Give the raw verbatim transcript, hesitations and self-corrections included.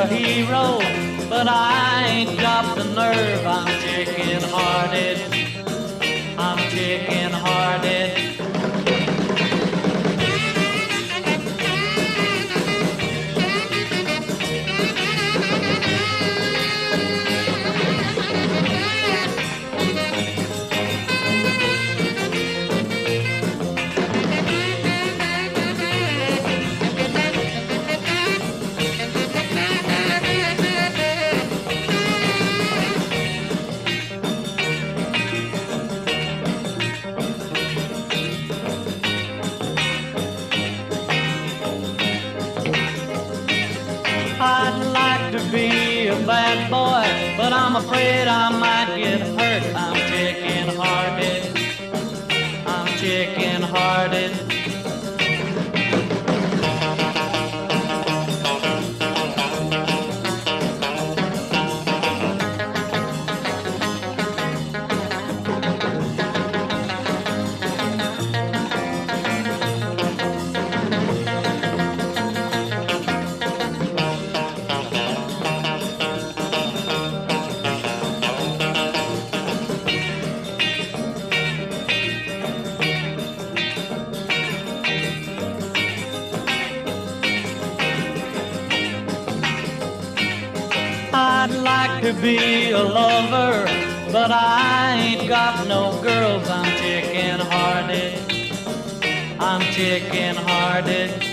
a hero, but I ain't got the nerve. I'm chicken-hearted, I'm chicken-hearted. I'd like to be a bad boy, but I'm afraid I might get hurt. I'm chicken-hearted, I'm chicken-hearted. I'd like to be a lover, but I ain't got no girls. I'm chicken-hearted, I'm chicken-hearted.